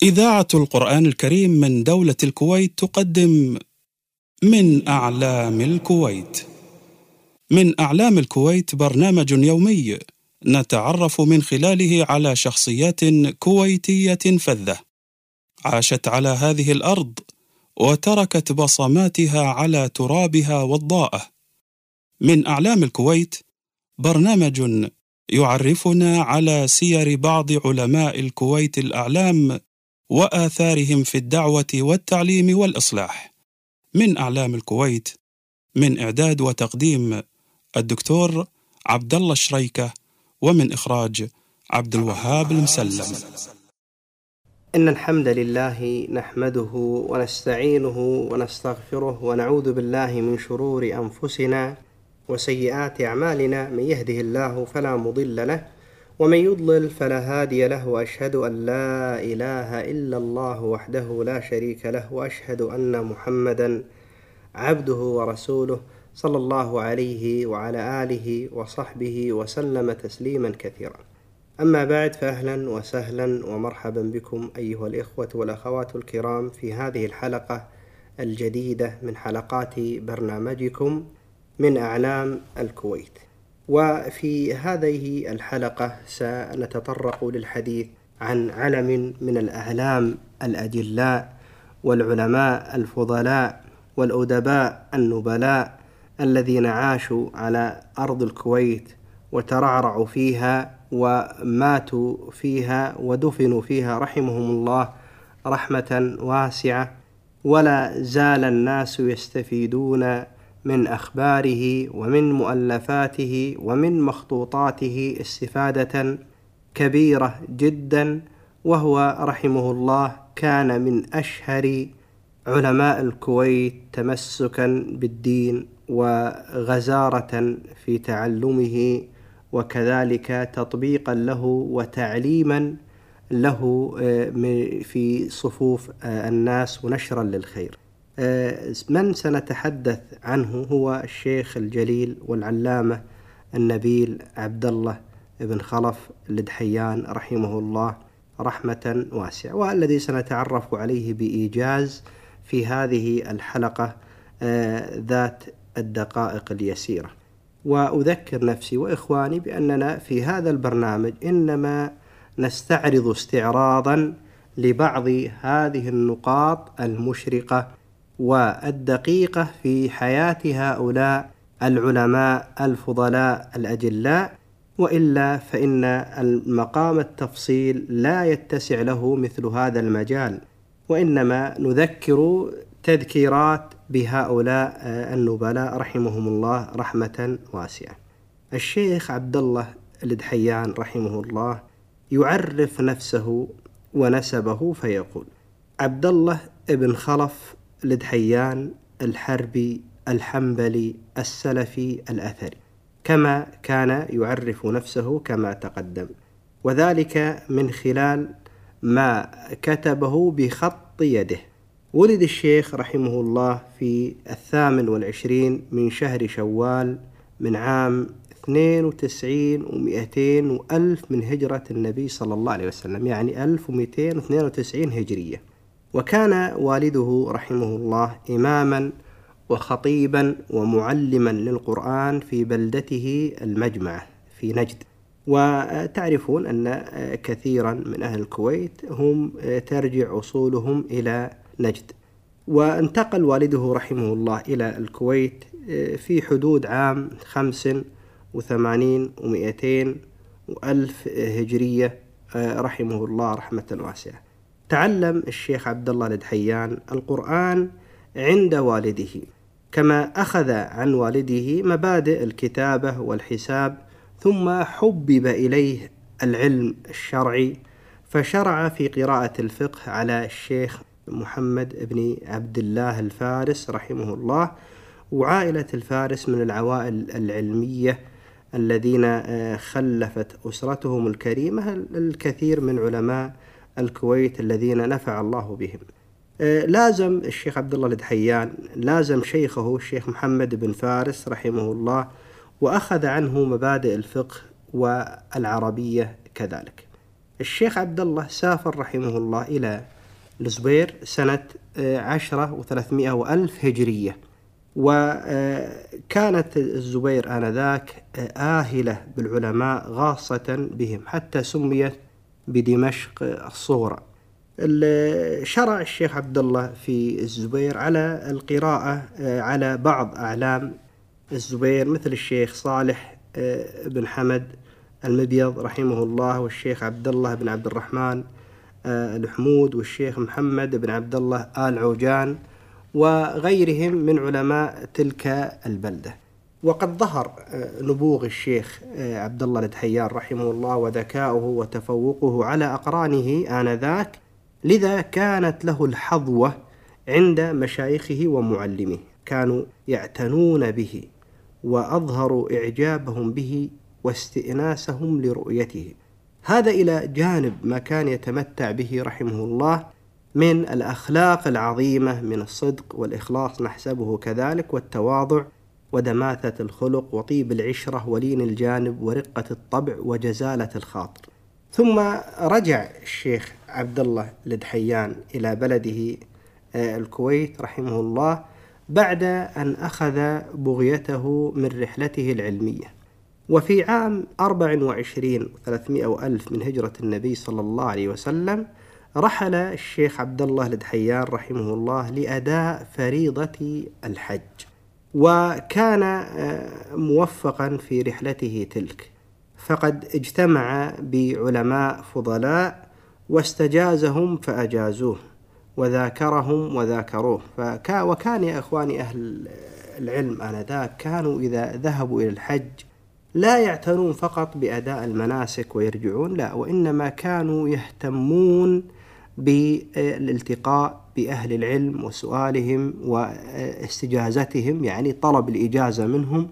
إذاعة القرآن الكريم من دولة الكويت تقدم من أعلام الكويت. من أعلام الكويت برنامج يومي نتعرف من خلاله على شخصيات كويتية فذة عاشت على هذه الأرض وتركت بصماتها على ترابها والضاءة. من أعلام الكويت برنامج يعرفنا على سير بعض علماء الكويت الأعلام وآثارهم في الدعوة والتعليم والإصلاح. من أعلام الكويت، من إعداد وتقديم الدكتور عبد الله الشريكة، ومن إخراج عبد الوهاب المسلم. إن الحمد لله نحمده ونستعينه ونستغفره ونعوذ بالله من شرور أنفسنا وسيئات أعمالنا. من يهده الله فلا مضل له ومن يضلل فلا هادي له، وأشهد أن لا إله إلا الله وحده لا شريك له، وأشهد أن محمدا عبده ورسوله صلى الله عليه وعلى آله وصحبه وسلم تسليما كثيرا. أما بعد، فأهلا وسهلا ومرحبا بكم أيها الإخوة والأخوات الكرام في هذه الحلقة الجديدة من حلقات برنامجكم من أعلام الكويت. وفي هذه الحلقة سنتطرق للحديث عن علم من الأعلام الأجلاء والعلماء الفضلاء والأدباء النبلاء الذين عاشوا على أرض الكويت وترعرعوا فيها وماتوا فيها ودفنوا فيها رحمهم الله رحمة واسعة، ولا زال الناس يستفيدون من أخباره ومن مؤلفاته ومن مخطوطاته استفادة كبيرة جدا. وهو رحمه الله كان من أشهر علماء الكويت تمسكا بالدين وغزارة في تعلمه، وكذلك تطبيقا له وتعليما له في صفوف الناس ونشرا للخير. من سنتحدث عنه هو الشيخ الجليل والعلامة النبيل عبد الله بن خلف الدحيان رحمه الله رحمة واسعة، والذي سنتعرف عليه بإيجاز في هذه الحلقة ذات الدقائق اليسيرة. وأذكر نفسي وإخواني بأننا في هذا البرنامج إنما نستعرض استعراضا لبعض هذه النقاط المشرقة والدقيقة في حياة هؤلاء العلماء الفضلاء الأجلاء، وإلا فإن المقام التفصيل لا يتسع له مثل هذا المجال، وإنما نذكر تذكيرات بهؤلاء النبلاء رحمهم الله رحمة واسعة. الشيخ عبد الله الدحيان رحمه الله يعرف نفسه ونسبه فيقول: عبد الله بن خلف الدحيان الحربي الحنبلي السلفي الأثري، كما كان يعرف نفسه كما تقدم، وذلك من خلال ما كتبه بخط يده. ولد الشيخ رحمه الله في 28 من شهر شوال من عام 92 و200 وألف من هجرة النبي صلى الله عليه وسلم، يعني 1292 هجرية. وكان والده رحمه الله إماما وخطيبا ومعلما للقرآن في بلدته المجمعة في نجد. وتعرفون أن كثيرا من أهل الكويت هم ترجع أصولهم إلى نجد. وانتقل والده رحمه الله إلى الكويت في حدود عام 85 و200 وألف هجرية رحمه الله رحمة واسعة. تعلم الشيخ عبد الله الدحيان القرآن عند والده، كما أخذ عن والده مبادئ الكتابة والحساب، ثم حبب إليه العلم الشرعي فشرع في قراءة الفقه على الشيخ محمد بن عبد الله الفارس رحمه الله. وعائلة الفارس من العوائل العلمية الذين خلفت أسرتهم الكريمة الكثير من علماء الكويت الذين نفع الله بهم. لازم الشيخ عبد الله الدحيان لازم شيخه الشيخ محمد بن فارس رحمه الله، وأخذ عنه مبادئ الفقه والعربية كذلك. الشيخ عبد الله سافر رحمه الله إلى الزبير سنة 10 و300 وألف هجرية، وكانت الزبير آنذاك آهلة بالعلماء غاصة بهم، حتى سميت بدمشق الصغرى. شرع الشيخ عبد الله في الزبير على القراءة على بعض أعلام الزبير مثل الشيخ صالح بن حمد المبيض رحمه الله، والشيخ عبد الله بن عبد الرحمن الحمود، والشيخ محمد بن عبد الله آل عوجان، وغيرهم من علماء تلك البلدة. وقد ظهر نبوغ الشيخ عبد الله لدحيان رحمه الله وذكاؤه وتفوقه على أقرانه آنذاك، لذا كانت له الحظوة عند مشايخه ومعلمه، كانوا يعتنون به وأظهروا إعجابهم به واستئناسهم لرؤيته. هذا إلى جانب ما كان يتمتع به رحمه الله من الأخلاق العظيمة من الصدق والإخلاص، نحسبه كذلك، والتواضع ودماثة الخلق وطيب العشرة ولين الجانب ورقة الطبع وجزالة الخاطر. ثم رجع الشيخ عبد الله لدحيان إلى بلده الكويت رحمه الله بعد أن أخذ بغيته من رحلته العلمية. وفي عام 24 و300 وألف من هجرة النبي صلى الله عليه وسلم رحل الشيخ عبد الله لدحيان رحمه الله لأداء فريضة الحج، وكان موفقا في رحلته تلك، فقد اجتمع بعلماء فضلاء واستجازهم فأجازوه، وذاكرهم وذاكروه. وكان يا إخواني أهل العلم آنذاك كانوا إذا ذهبوا إلى الحج لا يعتنون فقط بأداء المناسك ويرجعون، لا، وإنما كانوا يهتمون بالالتقاء بأهل العلم وسؤالهم واستجازتهم، يعني طلب الإجازة منهم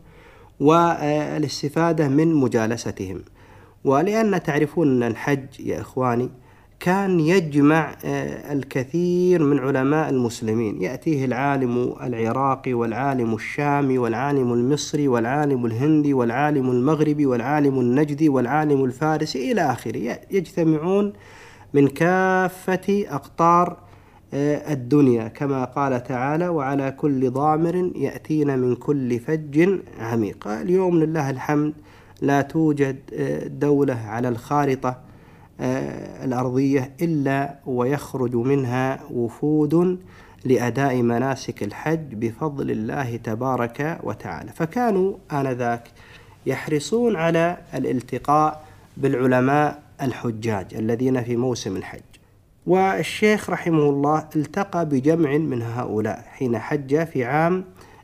والاستفادة من مجالستهم. ولأن تعرفون أن الحج يا إخواني كان يجمع الكثير من علماء المسلمين، يأتيه العالم العراقي والعالم الشامي والعالم المصري والعالم الهندي والعالم المغربي والعالم النجدي والعالم الفارسي إلى آخره، يجتمعون من كافة أقطار الدنيا، كما قال تعالى: وعلى كل ضامر يأتين من كل فج عميق. اليوم لله الحمد لا توجد دولة على الخارطة الأرضية إلا ويخرج منها وفود لأداء مناسك الحج بفضل الله تبارك وتعالى. فكانوا آنذاك يحرصون على الالتقاء بالعلماء الحجاج الذين في موسم الحج. والشيخ رحمه الله التقى بجمع من هؤلاء حين حج في عام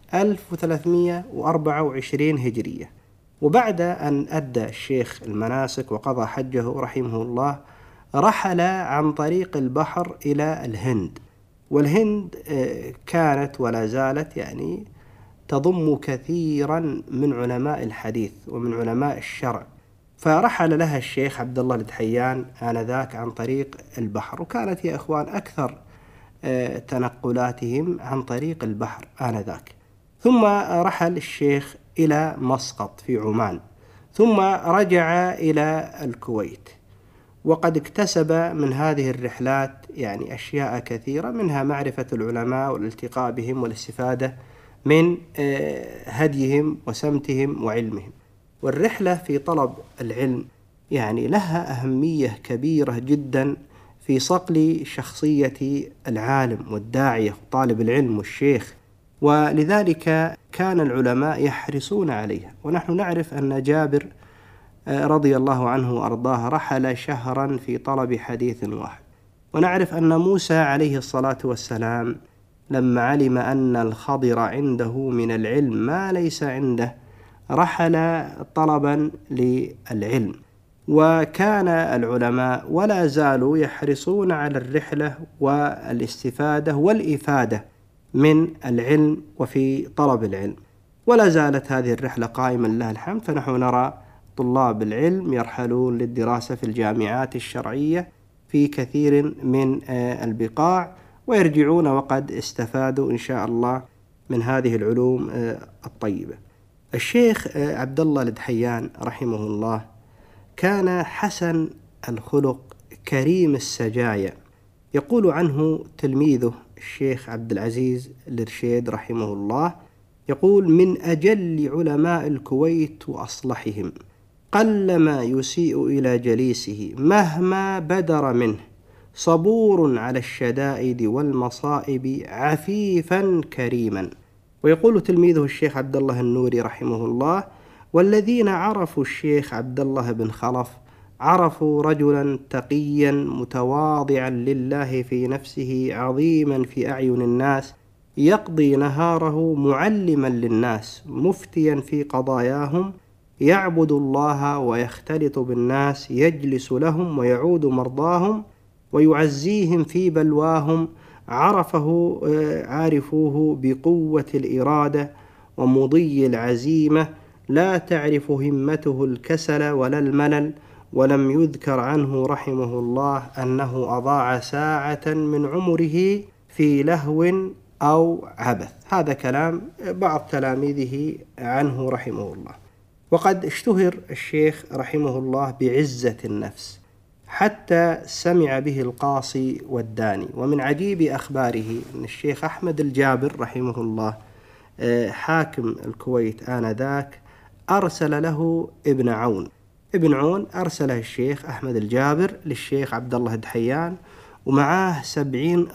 1324 هجرية. وبعد أن أدى الشيخ المناسك وقضى حجه رحمه الله رحل عن طريق البحر إلى الهند، والهند كانت ولا زالت يعني تضم كثيرا من علماء الحديث ومن علماء الشرع، فرحل لها الشيخ عبد الله لدحيان آنذاك عن طريق البحر. وكانت يا إخوان أكثر تنقلاتهم عن طريق البحر آنذاك. ثم رحل الشيخ إلى مسقط في عمان، ثم رجع إلى الكويت، وقد اكتسب من هذه الرحلات يعني أشياء كثيرة، منها معرفة العلماء والالتقاء بهم والاستفادة من هديهم وسمتهم وعلمهم. والرحلة في طلب العلم يعني لها أهمية كبيرة جدا في صقل شخصية العالم والداعية وطالب العلم والشيخ، ولذلك كان العلماء يحرصون عليها. ونحن نعرف أن جابر رضي الله عنه وأرضاه رحل شهرا في طلب حديث واحد. ونعرف أن موسى عليه الصلاة والسلام لما علم أن الخضر عنده من العلم ما ليس عنده رحل طلبا للعلم. وكان العلماء ولا زالوا يحرصون على الرحلة والاستفادة والإفادة من العلم وفي طلب العلم، ولا زالت هذه الرحلة قائمة لله الحمد. فنحن نرى طلاب العلم يرحلون للدراسة في الجامعات الشرعية في كثير من البقاع، ويرجعون وقد استفادوا إن شاء الله من هذه العلوم الطيبة. الشيخ عبد الله لدحيان رحمه الله كان حسن الخلق كريم السجايا. يقول عنه تلميذه الشيخ عبد العزيز الرشيد رحمه الله، يقول: من أجل علماء الكويت وأصلحهم، قلما يسيء إلى جليسه مهما بدر منه، صبور على الشدائد والمصائب، عفيفا كريما. ويقول تلميذه الشيخ عبد الله النوري رحمه الله: والذين عرفوا الشيخ عبد الله بن خلف عرفوا رجلا تقيا متواضعا لله في نفسه، عظيما في أعين الناس، يقضي نهاره معلما للناس، مفتيا في قضاياهم، يعبد الله ويختلط بالناس، يجلس لهم ويعود مرضاهم، ويعزيهم في بلواهم. عارفوه بقوة الإرادة ومضي العزيمة، لا تعرف همته الكسل ولا الملل، ولم يذكر عنه رحمه الله أنه أضاع ساعة من عمره في لهو أو عبث. هذا كلام بعض تلاميذه عنه رحمه الله. وقد اشتهر الشيخ رحمه الله بعزة النفس، حتى سمع به القاصي والداني. ومن عجيب أخباره أن الشيخ أحمد الجابر رحمه الله حاكم الكويت آنذاك أرسل له ابن عون أرسله الشيخ أحمد الجابر للشيخ عبد الله الدحيان، ومعه 70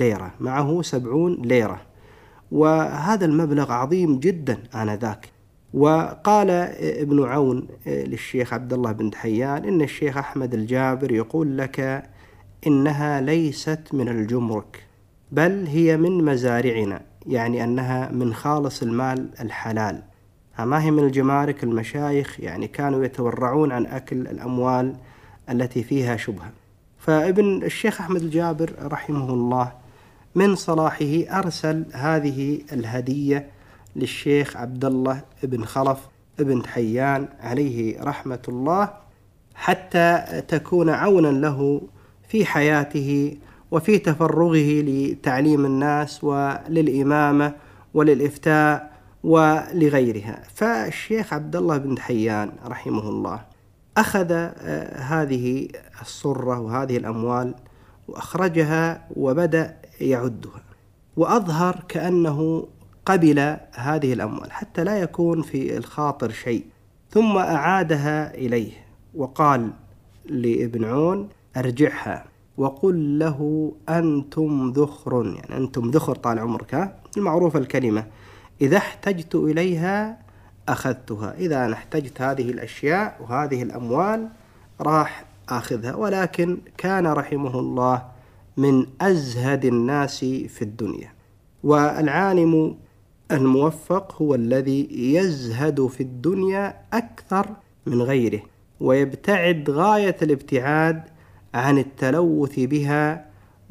ليرة، وهذا المبلغ عظيم جدا آنذاك. وقال ابن عون للشيخ عبد الله بن دحيان: إن الشيخ أحمد الجابر يقول لك إنها ليست من الجمرك، بل هي من مزارعنا، يعني أنها من خالص المال الحلال، ما هي من الجمارك. المشايخ يعني كانوا يتورعون عن أكل الأموال التي فيها شبهة. فابن الشيخ أحمد الجابر رحمه الله من صلاحه أرسل هذه الهدية للشيخ عبد الله بن خلف بن دحيان عليه رحمة الله، حتى تكون عونا له في حياته وفي تفرغه لتعليم الناس وللإمامة وللإفتاء ولغيرها. فالشيخ عبد الله بن دحيان رحمه الله أخذ هذه الصرة وهذه الأموال وأخرجها وبدأ يعدها، وأظهر كأنه قبل هذه الأموال حتى لا يكون في الخاطر شيء، ثم أعادها إليه وقال لابن عون: أرجعها وقل له أنتم ذخر، يعني أنتم ذخر طال عمرك، المعروف الكلمة، إذا احتجت إليها أخذتها، إذا أنا احتجت هذه الأشياء وهذه الأموال راح أخذها. ولكن كان رحمه الله من أزهد الناس في الدنيا، والعالم الموفق هو الذي يزهد في الدنيا أكثر من غيره، ويبتعد غاية الابتعاد عن التلوث بها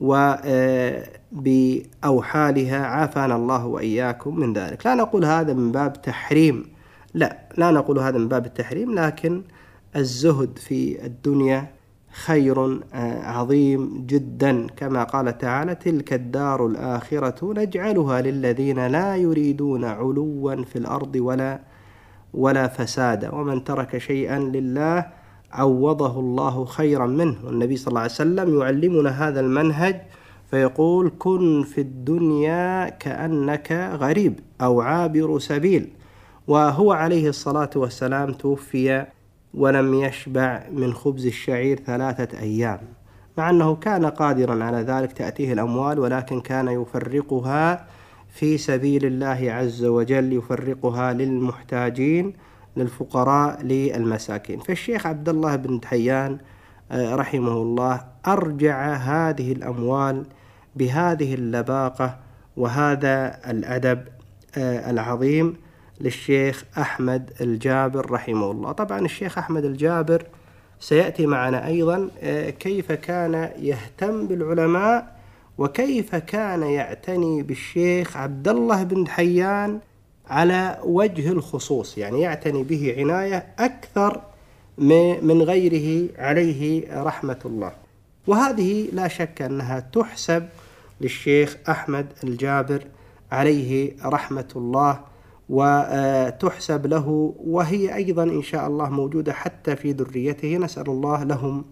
وبأوحالها، عافانا الله وإياكم من ذلك. لا نقول هذا من باب تحريم، لا نقول هذا من باب التحريم، لكن الزهد في الدنيا خير عظيم جدا، كما قال تعالى: تلك الدار الآخرة نجعلها للذين لا يريدون علوا في الأرض ولا فسادا، ومن ترك شيئا لله عوضه الله خيرا منه. والنبي صلى الله عليه وسلم يعلمنا هذا المنهج فيقول: كن في الدنيا كأنك غريب أو عابر سبيل. وهو عليه الصلاة والسلام توفي ولم يشبع من خبز الشعير 3 أيام، مع أنه كان قادرا على ذلك، تأتيه الأموال، ولكن كان يفرقها في سبيل الله عز وجل، يفرقها للمحتاجين، للفقراء، للمساكين. فالشيخ عبد الله بن دحيان رحمه الله أرجع هذه الأموال بهذه اللباقة وهذا الأدب العظيم للشيخ أحمد الجابر رحمه الله. طبعا الشيخ أحمد الجابر سيأتي معنا أيضا كيف كان يهتم بالعلماء، وكيف كان يعتني بالشيخ عبد الله بن دحيان على وجه الخصوص، يعني يعتني به عناية أكثر من غيره عليه رحمة الله. وهذه لا شك أنها تحسب للشيخ أحمد الجابر عليه رحمة الله، وتحسب له، وهي أيضا إن شاء الله موجودة حتى في ذريته، نسأل الله لهم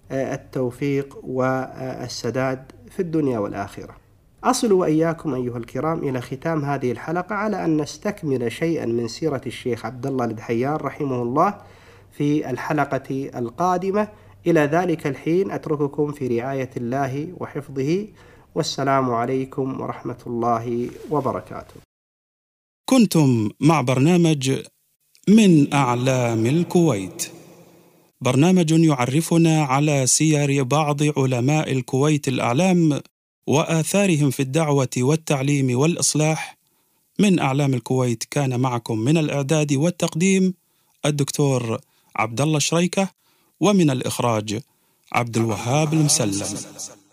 التوفيق والسداد في الدنيا والآخرة. أصل وإياكم أيها الكرام إلى ختام هذه الحلقة على أن نستكمل شيئا من سيرة الشيخ عبد الله الدحيان رحمه الله في الحلقة القادمة. إلى ذلك الحين أترككم في رعاية الله وحفظه، والسلام عليكم ورحمة الله وبركاته. كنتم مع برنامج من أعلام الكويت، برنامج يعرفنا على سير بعض علماء الكويت الأعلام وآثارهم في الدعوة والتعليم والإصلاح. من أعلام الكويت كان معكم من الإعداد والتقديم الدكتور عبد الله شريكة، ومن الإخراج عبد الوهاب المسلم.